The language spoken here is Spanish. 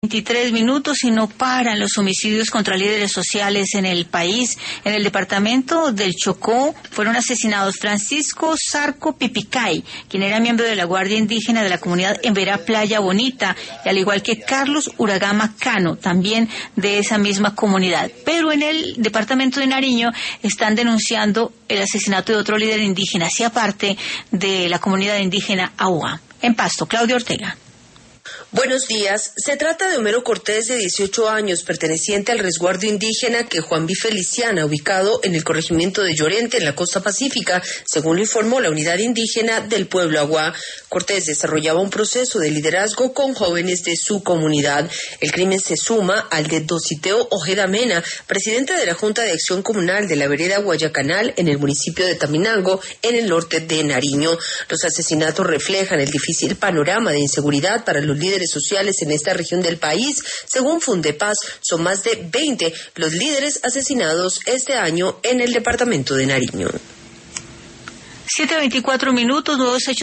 23 minutos y no paran los homicidios contra líderes sociales en el país. En el departamento del Chocó fueron asesinados Francisco Zarco Pipicay, quien era miembro de la Guardia Indígena de la comunidad Emberá Playa Bonita, y al igual que Carlos Uragama Cano, también de esa misma comunidad. Pero en el departamento de Nariño están denunciando el asesinato de otro líder indígena, hacía parte de la comunidad indígena Aua. En Pasto, Claudia Ortega. Buenos días. Se trata de Homero Cortés, de 18 años, perteneciente al resguardo indígena que Juan B. Feliciana, ubicado en el corregimiento de Llorente, en la costa pacífica, según informó la unidad indígena del pueblo Aguá. Cortés desarrollaba un proceso de liderazgo con jóvenes de su comunidad. El crimen se suma al de Dositeo Ojeda Mena, presidente de la Junta de Acción Comunal de la vereda Guayacanal, en el municipio de Taminango, en el norte de Nariño. Los asesinatos reflejan el difícil panorama de inseguridad para los líderes sociales en esta región del país. Según Fundepaz, son más de 20 los líderes asesinados este año en el departamento de Nariño. 7:24 minutos, nuevos hechos